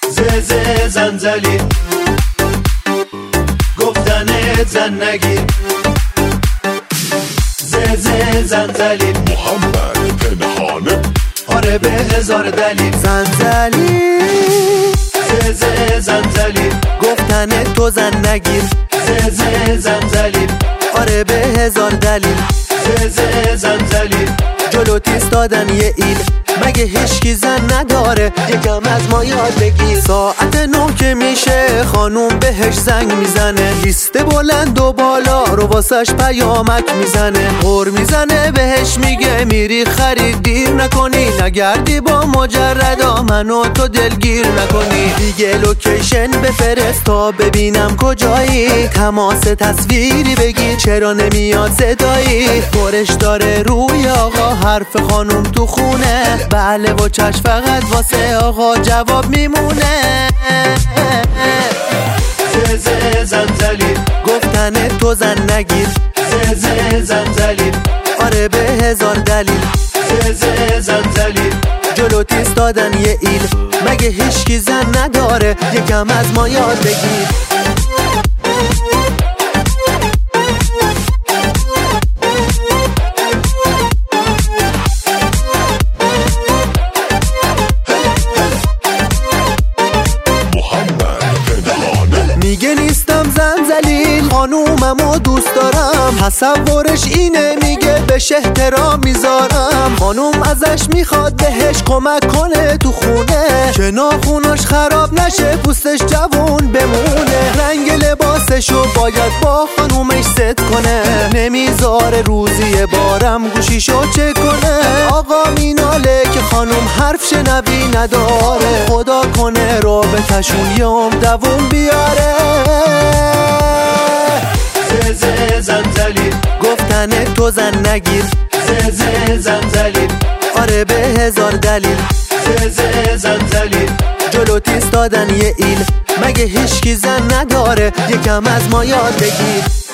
زنزلی گفتنت زن نگیر زنزلی محمد پنهانه آره به هزار دلیل زنزلی زنزلی گفتن تو زن نگیر زنزلی آره به هزار دلیل زنزلی جلوت ایستادن یه ایل مگه هیچکی زن نداره یکم از ما یاد بگیر ساعت 9 که میشه خانوم بهش زنگ میزنه لیست بلند و بالا رو واسش پیامک میزنه غر میزنه بهش میگه میری خرید دیر نکنی نگردی با مجردا منو تو دلگیر نکنی دیگه لوکیشن بفرست تا ببینم کجایی تماس تصویری بگیر چرا نمیاد صدایی برش داره روی آقا حرف خانوم تو خونه بله و چشم فقط واسه آقا جواب میمونه زنزلی گفتن تو زن نگیر زنزلی آره به هزار دلیل زنزلی جلوت ایستادن یه ایل مگه هیچکی زن نداره یکم از ما یاد بگیر میگه نیستم زنزلیل خانوممو دوست دارم تصورش اینه میگه بهش احترام میذارم خانوم ازش میخواد بهش کمک کنه تو خونه که ناخوناش خراب نشه پوستش جوون بمونه رنگ لباسشو باید با خانومش ست کنه نمیذاره روزی بارم گوشیشو چک کنه آقا میناله که خانوم حرف شنوی نداره خدا کنه رابطشون یوم دووم بیاره زنزلی گفتن تو زن نگیر زنزلی آره به هزار دلیل زنزلی جلوت ایستادن یه ایل مگه هیچکی زن نداره یکم از ما یاد بگیر